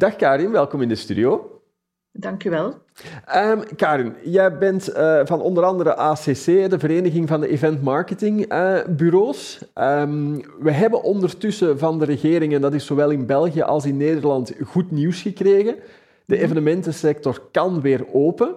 Dag Karin, welkom in de studio. Dank u wel. Karin, jij bent van onder andere ACC, de Vereniging van de Event Marketing Bureaus. We hebben ondertussen van de regering, en dat is zowel in België als in Nederland, goed nieuws gekregen. De evenementensector kan weer open.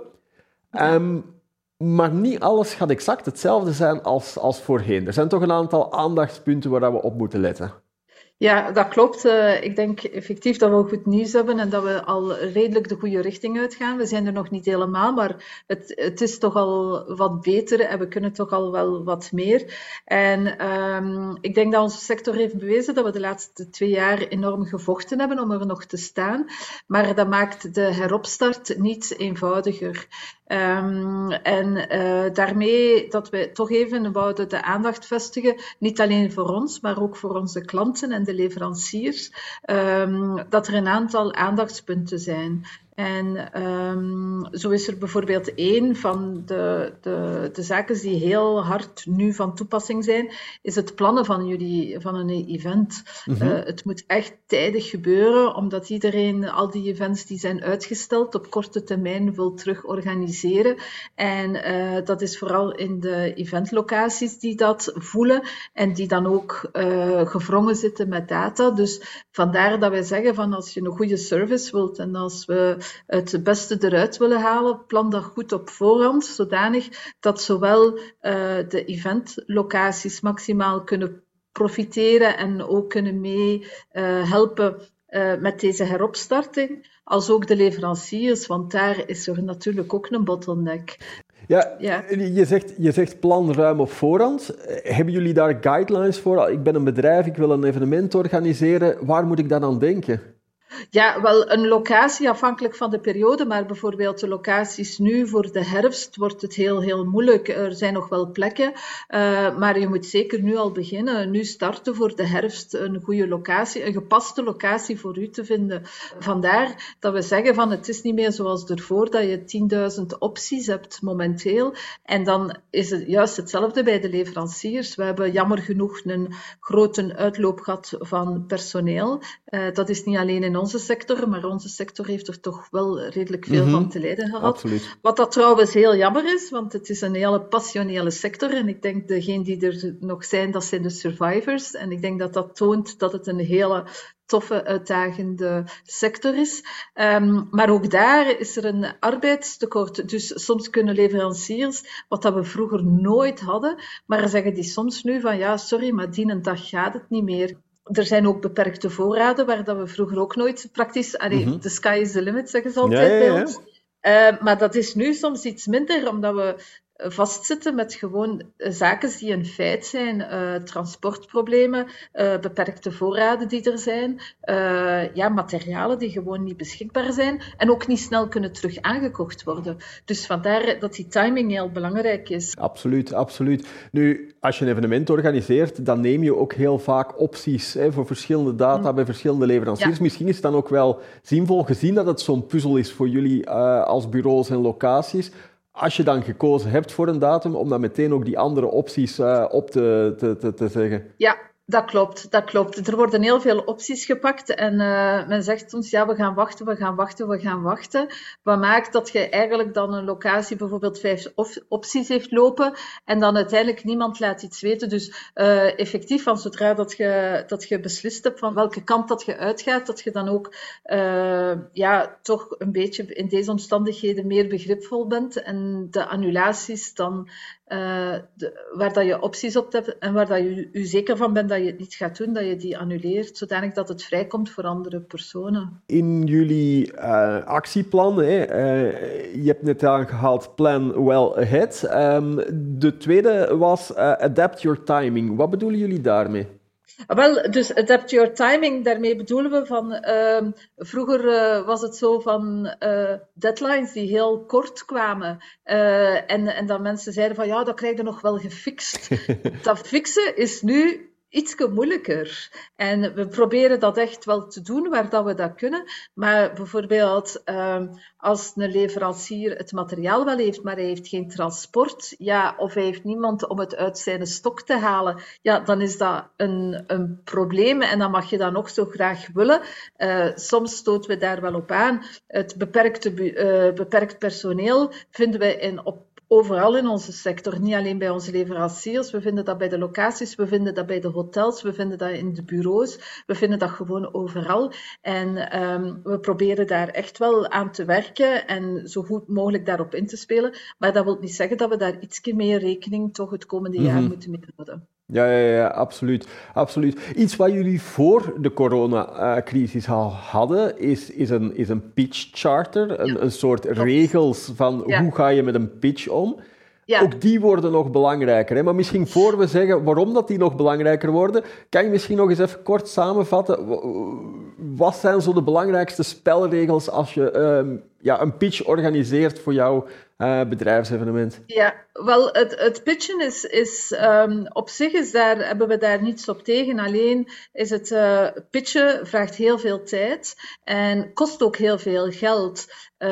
Maar niet alles gaat exact hetzelfde zijn als voorheen. Er zijn toch een aantal aandachtspunten waar we op moeten letten. Ja, dat klopt. Ik denk effectief dat we goed nieuws hebben en dat we al redelijk de goede richting uitgaan. We zijn er nog niet helemaal, maar het is toch al wat beter en we kunnen toch al wel wat meer. En ik denk dat onze sector heeft bewezen dat we de laatste 2 jaar enorm gevochten hebben om er nog te staan. Maar dat maakt de heropstart niet eenvoudiger. Daarmee dat we toch even wouden de aandacht vestigen, niet alleen voor ons, maar ook voor onze klanten en de leveranciers, dat er een aantal aandachtspunten zijn. En zo is er bijvoorbeeld één van de zaken die heel hard nu van toepassing zijn, is het plannen van een event. Het moet echt tijdig gebeuren, omdat iedereen al die events die zijn uitgesteld op korte termijn wil terug organiseren. En dat is vooral in de eventlocaties die dat voelen en die dan ook gevrongen zitten met data. Dus vandaar dat wij zeggen van als je een goede service wilt en als we het beste eruit willen halen, plan dat goed op voorhand, zodanig dat zowel de eventlocaties maximaal kunnen profiteren en ook kunnen helpen met deze heropstarting, als ook de leveranciers, want daar is er natuurlijk ook een bottleneck. Ja. Je zegt plan ruim op voorhand. Hebben jullie daar guidelines voor? Ik ben een bedrijf, ik wil een evenement organiseren. Waar moet ik dan aan denken? Ja, wel een locatie afhankelijk van de periode, maar bijvoorbeeld de locaties nu voor de herfst wordt het heel moeilijk. Er zijn nog wel plekken, maar je moet zeker nu al beginnen. Nu starten voor de herfst een goede locatie, een gepaste locatie voor u te vinden. Vandaar dat we zeggen van het is niet meer zoals ervoor dat je 10.000 opties hebt momenteel. En dan is het juist hetzelfde bij de leveranciers. We hebben jammer genoeg een grote uitloop gehad van personeel. Dat is niet alleen in onze sector, maar onze sector heeft er toch wel redelijk veel van te lijden gehad. Absoluut. Wat dat trouwens heel jammer is, want het is een hele passionele sector en ik denk degenen die er nog zijn, dat zijn de survivors. En ik denk dat dat toont dat het een hele toffe, uitdagende sector is. Maar ook daar is er een arbeidstekort. Dus soms kunnen leveranciers, wat dat we vroeger nooit hadden, maar zeggen die soms nu van ja, sorry, maar die een dag gaat het niet meer. Er zijn ook beperkte voorraden, waar dat we vroeger ook nooit praktisch... The sky is the limit, zeggen ze altijd bij ons. Maar dat is nu soms iets minder, omdat we vastzitten met gewoon zaken die een feit zijn. Transportproblemen, beperkte voorraden die er zijn, materialen die gewoon niet beschikbaar zijn en ook niet snel kunnen terug aangekocht worden. Dus vandaar dat die timing heel belangrijk is. Absoluut. Nu, als je een evenement organiseert, dan neem je ook heel vaak opties voor verschillende data bij verschillende leveranciers. Ja. Misschien is het dan ook wel zinvol, gezien dat het zo'n puzzel is voor jullie als bureaus en locaties, als je dan gekozen hebt voor een datum, om dan meteen ook die andere opties op te zeggen. Ja, dat klopt. Er worden heel veel opties gepakt en men zegt soms, ja, we gaan wachten. Wat maakt dat je eigenlijk dan een locatie bijvoorbeeld 5 opties heeft lopen en dan uiteindelijk niemand laat iets weten. Dus effectief, van zodra dat je beslist hebt van welke kant dat je uitgaat, dat je dan ook toch een beetje in deze omstandigheden meer begripvol bent en de annulaties dan waar dat je opties op hebt en waar dat je zeker van bent dat je het niet gaat doen, dat je die annuleert, zodanig dat het vrijkomt voor andere personen. In jullie actieplan, je hebt net aangehaald plan well ahead. De tweede was adapt your timing. Wat bedoelen jullie daarmee? Wel, dus adapt your timing, daarmee bedoelen we van... vroeger was het zo van deadlines die heel kort kwamen. En dan mensen zeiden van, ja, dat krijg je nog wel gefixt. Dat fixen is nu ietske moeilijker. En we proberen dat echt wel te doen waar dat we dat kunnen. Maar bijvoorbeeld als een leverancier het materiaal wel heeft, maar hij heeft geen transport, ja, of hij heeft niemand om het uit zijn stok te halen, ja, dan is dat een probleem en dan mag je dat nog zo graag willen. Soms stoten we daar wel op aan. Het beperkt personeel vinden we overal in onze sector, niet alleen bij onze leveranciers. We vinden dat bij de locaties, we vinden dat bij de hotels, we vinden dat in de bureaus, we vinden dat gewoon overal. En we proberen daar echt wel aan te werken en zo goed mogelijk daarop in te spelen. Maar dat wil niet zeggen dat we daar ietsje meer rekening toch het komende jaar moeten mee houden. Ja, absoluut. Iets wat jullie voor de coronacrisis al hadden, is een pitch charter, een soort regels van hoe ga je met een pitch om. Ja. Ook die worden nog belangrijker. Hè? Maar misschien voor we zeggen waarom dat die nog belangrijker worden, kan je misschien nog eens even kort samenvatten. Wat zijn zo de belangrijkste spelregels als je een pitch organiseert voor jouw bedrijfsevenement? Ja, wel, het pitchen is op zich hebben we daar niets op tegen. Alleen is het pitchen vraagt heel veel tijd en kost ook heel veel geld.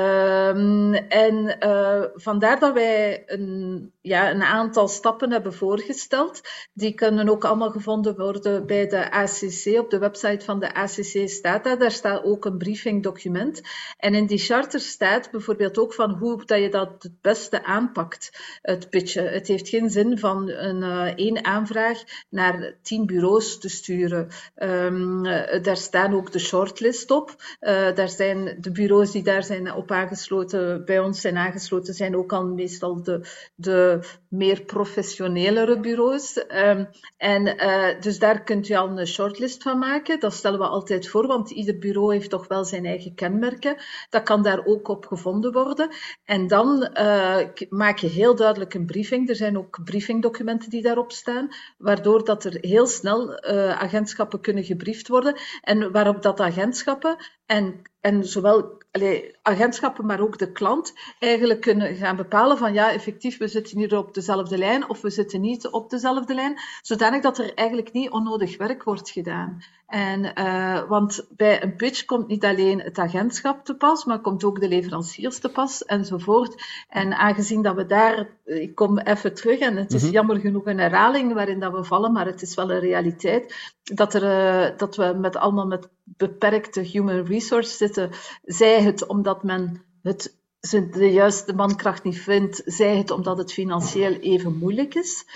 Vandaar dat wij een aantal stappen hebben voorgesteld. Die kunnen ook allemaal gevonden worden bij de ACC. Op de website van de ACC staat dat. Daar staat ook een briefingdocument. En in die charter staat bijvoorbeeld ook van hoe dat je dat het beste aanpakt, het pitchen. Het heeft geen zin van één aanvraag naar 10 bureaus te sturen. Daar staan ook de shortlist op. Daar zijn de bureaus die daar zijn op aangesloten, bij ons zijn aangesloten, zijn ook al meestal de meer professionelere bureaus. Dus daar kunt je al een shortlist van maken. Dat stellen we altijd voor, want ieder bureau heeft toch wel zijn eigen kenmerken. Dat kan daar ook op gevonden worden. En dan maak je heel duidelijk een briefing. Er zijn ook briefingdocumenten die daarop staan, waardoor dat er heel snel agentschappen kunnen gebriefd worden. En waarop dat agentschappen en zowel agentschappen, maar ook de klant eigenlijk kunnen gaan bepalen van ja, effectief, we zitten hier op dezelfde lijn of we zitten niet op dezelfde lijn, zodanig dat er eigenlijk niet onnodig werk wordt gedaan. Want bij een pitch komt niet alleen het agentschap te pas, maar komt ook de leveranciers te pas enzovoort. En aangezien dat we daar, ik kom even terug en het is jammer genoeg een herhaling waarin dat we vallen, maar het is wel een realiteit, dat we allemaal met beperkte human resource zitten, zij het omdat men de juiste mankracht niet vindt, zij het omdat het financieel even moeilijk is.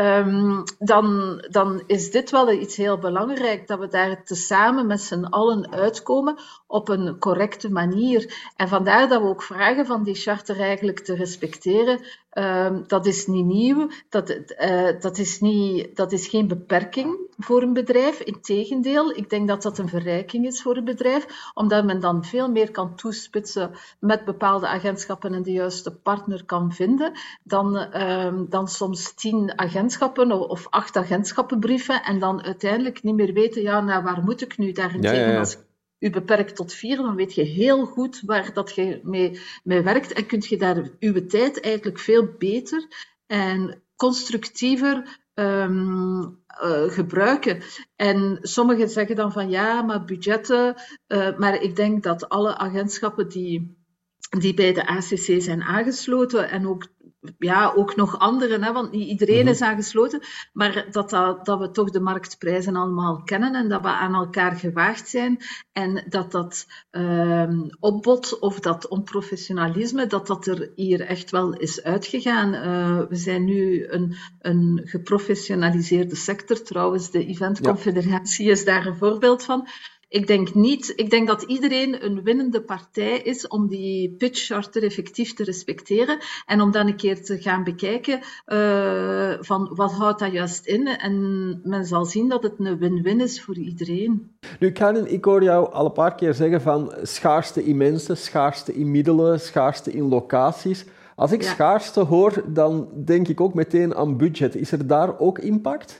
Dan is dit wel iets heel belangrijk, dat we daar tezamen met z'n allen uitkomen op een correcte manier. En vandaar dat we ook vragen van die charter eigenlijk te respecteren. Dat is niet nieuw, dat is geen beperking voor een bedrijf. Integendeel, ik denk dat dat een verrijking is voor een bedrijf, omdat men dan veel meer kan toespitsen met bepaalde agentschappen en de juiste partner kan vinden, dan soms 10 agentschappen of 8 agentschappenbrieven en dan uiteindelijk niet meer weten, waar moet ik nu daarentegen als u beperkt tot 4, dan weet je heel goed waar dat je mee werkt en kun je daar uw tijd eigenlijk veel beter en constructiever gebruiken. En sommigen zeggen dan van maar budgetten, maar ik denk dat alle agentschappen die bij de ACC zijn aangesloten en ook nog anderen, want niet iedereen is aangesloten, maar dat we toch de marktprijzen allemaal kennen en dat we aan elkaar gewaagd zijn en dat opbod of dat onprofessionalisme, dat er hier echt wel is uitgegaan. We zijn nu een geprofessionaliseerde sector, trouwens de Eventconfederatie is daar een voorbeeld van. Ik denk dat iedereen een winnende partij is om die pitch charter effectief te respecteren en om dan een keer te gaan bekijken van wat houdt dat juist in. En men zal zien dat het een win-win is voor iedereen. Nu, Karin, ik hoor jou al een paar keer zeggen van schaarste in mensen, schaarste in middelen, schaarste in locaties. Als ik schaarste hoor, dan denk ik ook meteen aan budget. Is er daar ook impact?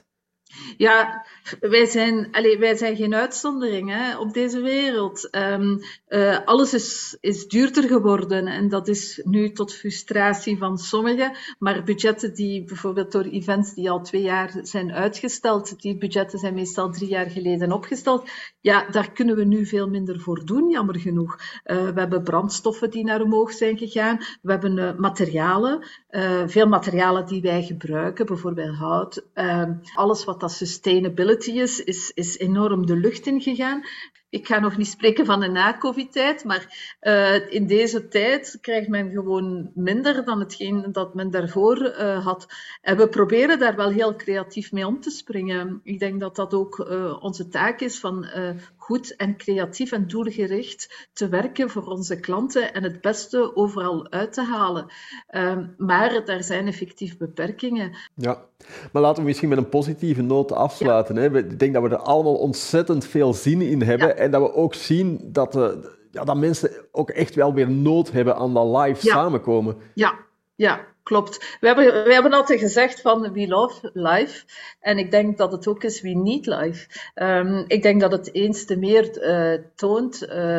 Ja, wij zijn geen uitzondering hè, op deze wereld. Alles is duurder geworden en dat is nu tot frustratie van sommigen. Maar budgetten die bijvoorbeeld door events die al 2 jaar zijn uitgesteld, die budgetten zijn meestal 3 jaar geleden opgesteld. Ja, daar kunnen we nu veel minder voor doen, jammer genoeg. We hebben brandstoffen die naar omhoog zijn gegaan. We hebben materialen, veel materialen die wij gebruiken, bijvoorbeeld hout. Alles wat dat sustainability is enorm de lucht ingegaan. Ik ga nog niet spreken van de na-COVID-tijd, maar in deze tijd krijgt men gewoon minder dan hetgeen dat men daarvoor had. En we proberen daar wel heel creatief mee om te springen. Ik denk dat dat ook onze taak is van goed en creatief en doelgericht te werken voor onze klanten en het beste overal uit te halen. Maar daar zijn effectief beperkingen. Ja, maar laten we misschien met een positieve noot afsluiten. Ja. Hè? Ik denk dat we er allemaal ontzettend veel zin in hebben. Ja. En dat we ook zien dat mensen ook echt wel weer nood hebben aan dat live samenkomen. Ja, klopt. We hebben altijd gezegd van we love live. En ik denk dat het ook is we need live. Ik denk dat het eens te meer toont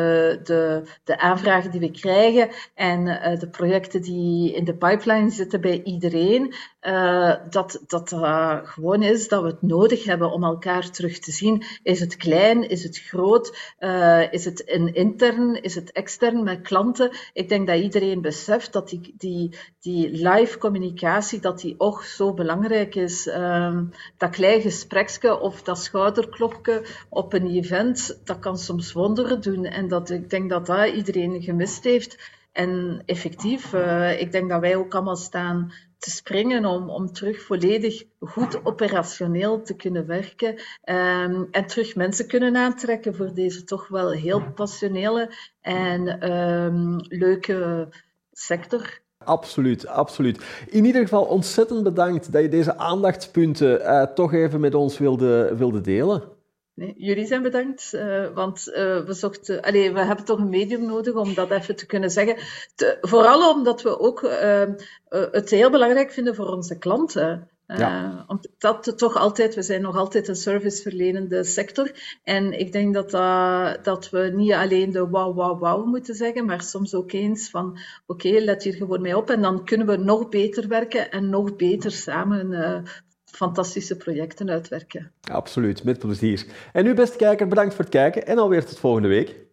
de aanvragen die we krijgen en de projecten die in de pipeline zitten bij iedereen. Dat gewoon is dat we het nodig hebben om elkaar terug te zien. Is het klein? Is het groot? Is het intern? Is het extern met klanten? Ik denk dat iedereen beseft dat die live communicatie, dat die ook zo belangrijk is. Dat klein gespreksje of dat schouderklopje op een event, dat kan soms wonderen doen. En ik denk dat iedereen gemist heeft. En effectief, ik denk dat wij ook allemaal staan te springen om terug volledig goed operationeel te kunnen werken en terug mensen kunnen aantrekken voor deze toch wel heel passionele en leuke sector. Absoluut, absoluut. In ieder geval ontzettend bedankt dat je deze aandachtspunten toch even met ons wilde delen. Nee, jullie zijn bedankt, want we hebben toch een medium nodig om dat even te kunnen zeggen. Vooral omdat we ook het heel belangrijk vinden voor onze klanten. Omdat we zijn nog altijd een serviceverlenende sector. En ik denk dat we niet alleen de wauw moeten zeggen, maar soms ook eens van oké, let hier gewoon mee op. En dan kunnen we nog beter werken en nog beter samen fantastische projecten uitwerken. Absoluut, met plezier. En u, beste kijker, bedankt voor het kijken en alweer tot volgende week.